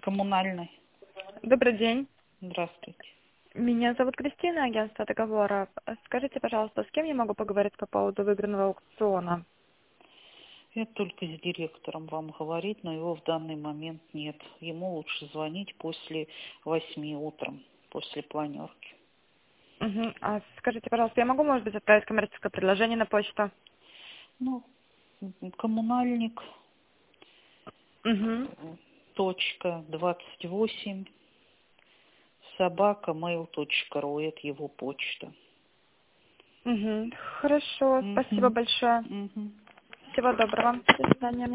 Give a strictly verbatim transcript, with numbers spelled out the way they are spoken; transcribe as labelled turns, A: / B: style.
A: Коммунальный.
B: Добрый день.
A: Здравствуйте.
B: Меня зовут Кристина, агентство договора. Скажите, пожалуйста, с кем я могу поговорить по поводу выигранного аукциона?
A: Я только с директором вам говорить, но его в данный момент нет. Ему лучше звонить после восьми утром, после планерки.
B: Угу. А скажите, пожалуйста, я могу, может быть, отправить коммерческое предложение на почту?
A: Ну, коммунальник,
B: Угу.
A: точка, двадцать восемь, собака, mail точка ру, это его почта.
B: Угу. Хорошо, спасибо
A: Угу.
B: большое.
A: Угу.
B: Всего доброго. До свидания.